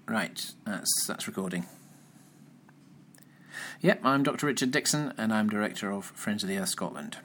Right, that's recording. Yep, I'm Dr. Richard Dixon, and I'm Director of Friends of the Earth Scotland.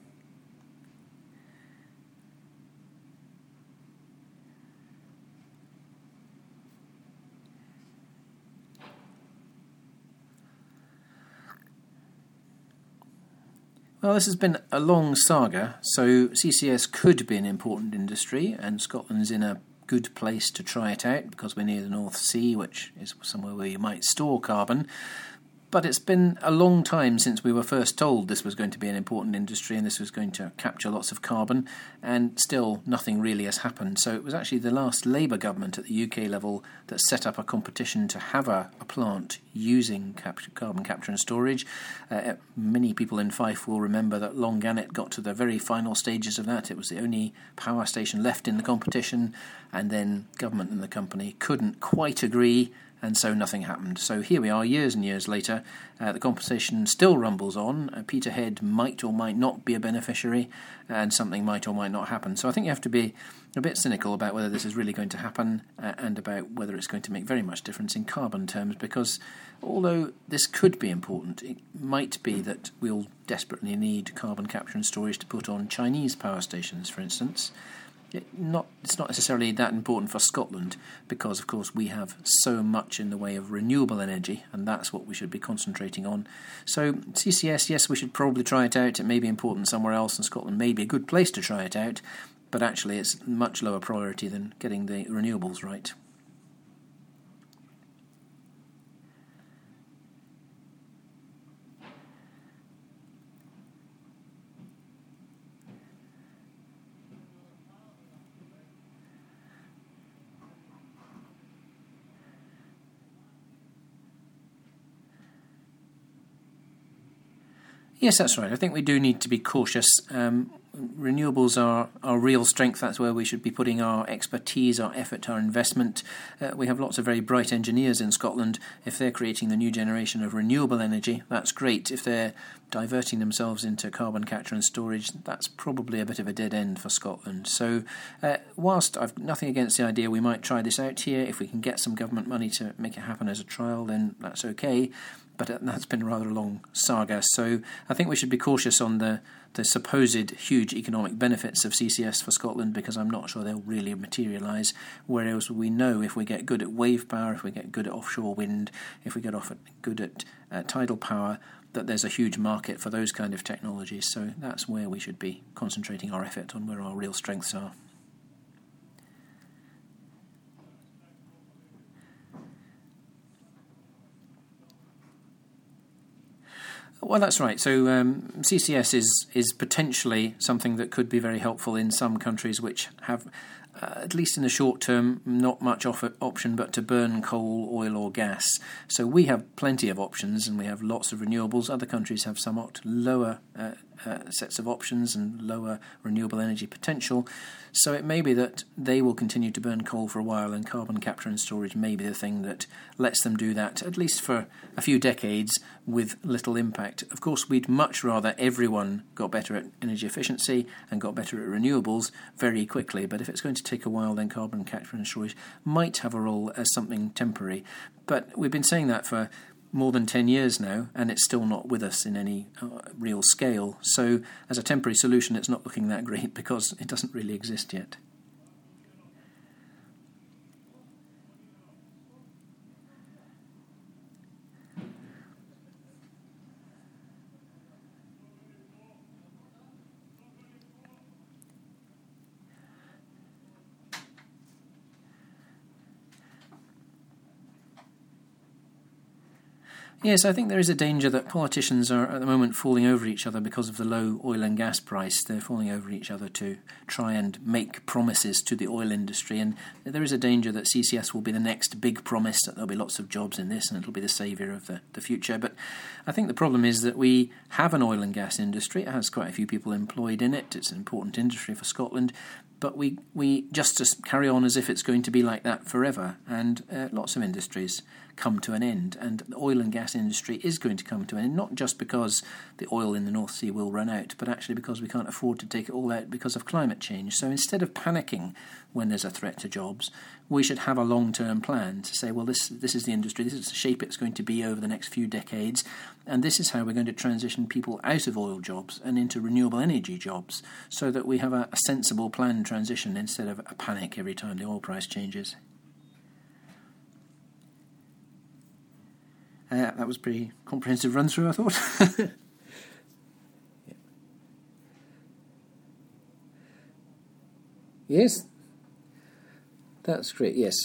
Well, this has been a long saga, so CCS could be an important industry, and Scotland's in a good place to try it out because we're near the North Sea, which is somewhere where you might store carbon. But it's been a long time since we were first told this was going to be an important industry and this was going to capture lots of carbon, and still nothing really has happened. So it was actually the last Labour government at the UK level that set up a competition to have a plant using carbon capture and storage. Many people in Fife will remember that Longannet got to the very final stages of that. It was the only power station left in the competition, and then government and the company couldn't quite agree, and so nothing happened. So here we are, years and years later. The compensation still rumbles on. Peterhead might or might not be a beneficiary, and something might or might not happen. So I think you have to be a bit cynical about whether this is really going to happen, and about whether it's going to make very much difference in carbon terms, because although this could be important, it might be that we'll desperately need carbon capture and storage to put on Chinese power stations, for instance. It's not necessarily that important for Scotland because, of course, we have so much in the way of renewable energy, and that's what we should be concentrating on. So CCS, yes, we should probably try it out. It may be important somewhere else, and Scotland may be a good place to try it out, but actually it's much lower priority than getting the renewables right. Yes, that's right. I think we do need to be cautious. Renewables are our real strength. That's where we should be putting our expertise, our effort, our investment. We have lots of very bright engineers in Scotland. If they're creating the new generation of renewable energy, that's great. If they're diverting themselves into carbon capture and storage, that's probably a bit of a dead end for Scotland. So whilst I've nothing against the idea we might try this out here, if we can get some government money to make it happen as a trial, then that's okay. But that's been rather a long saga. So I think we should be cautious on the supposed huge economic benefits of CCS for Scotland, because I'm not sure they'll really materialise. Whereas we know if we get good at wave power, if we get good at offshore wind, if we get good at tidal power, that there's a huge market for those kind of technologies. So that's where we should be concentrating our effort, on where our real strengths are. Well, that's right. So CCS is potentially something that could be very helpful in some countries which have, at least in the short term, not much option but to burn coal, oil or gas. So we have plenty of options and we have lots of renewables. Other countries have somewhat lower sets of options and lower renewable energy potential. So it may be that they will continue to burn coal for a while, and carbon capture and storage may be the thing that lets them do that, at least for a few decades, with little impact. Of course, we'd much rather everyone got better at energy efficiency and got better at renewables very quickly, but if it's going to take a while, then carbon capture and storage might have a role as something temporary. But we've been saying that for more than 10 years now, and it's still not with us in any real scale. So as a temporary solution, it's not looking that great because it doesn't really exist yet. Yes, I think there is a danger that politicians are at the moment falling over each other because of the low oil and gas price. They're falling over each other to try and make promises to the oil industry, and there is a danger that CCS will be the next big promise, that there'll be lots of jobs in this and it'll be the saviour of the future. But I think the problem is that we have an oil and gas industry. It has quite a few people employed in it. It's an important industry for Scotland. But we just carry on as if it's going to be like that forever, and lots of industries come to an end, and the oil and gas industry is going to come to an end, not just because the oil in the North Sea will run out, but actually because we can't afford to take it all out because of climate change. So instead of panicking when there's a threat to jobs, we should have a long-term plan to say, well, this is the industry, this is the shape it's going to be over the next few decades, and this is how we're going to transition people out of oil jobs and into renewable energy jobs, so that we have a sensible planned transition instead of a panic every time the oil price changes. That was a pretty comprehensive run-through, I thought. Yes, that's great. Yes,